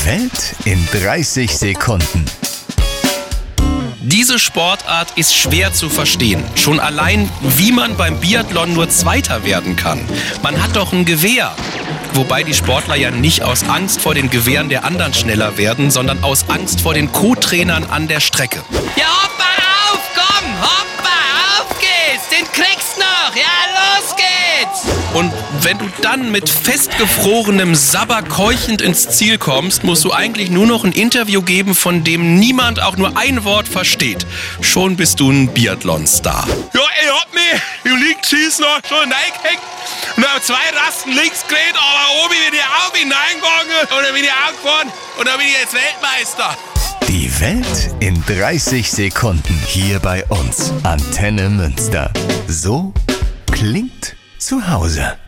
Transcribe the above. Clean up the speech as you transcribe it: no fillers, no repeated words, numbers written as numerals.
Die Welt in 30 Sekunden. Diese Sportart ist schwer zu verstehen. Schon allein, wie man beim Biathlon nur Zweiter werden kann. Man hat doch ein Gewehr. Wobei die Sportler ja nicht aus Angst vor den Gewehren der anderen schneller werden, sondern aus Angst vor den Co-Trainern an der Strecke. Ja, hoppa auf, komm, hoppa, auf geht's, den kriegst noch, ja, los geht's. Und wenn du dann mit festgefrorenem Sabber keuchend ins Ziel kommst, musst du eigentlich nur noch ein Interview geben, von dem niemand auch nur ein Wort versteht. Schon bist du ein Biathlon-Star. Ja, ich hab mich im Liegschießen noch schon reingehängt und habe 2 Rasten links gedreht, aber oben bin ich auch hineingegangen und dann bin ich angefahren und dann bin ich jetzt Weltmeister. Die Welt in 30 Sekunden hier bei uns. Antenne Münster. So klingt zu Hause.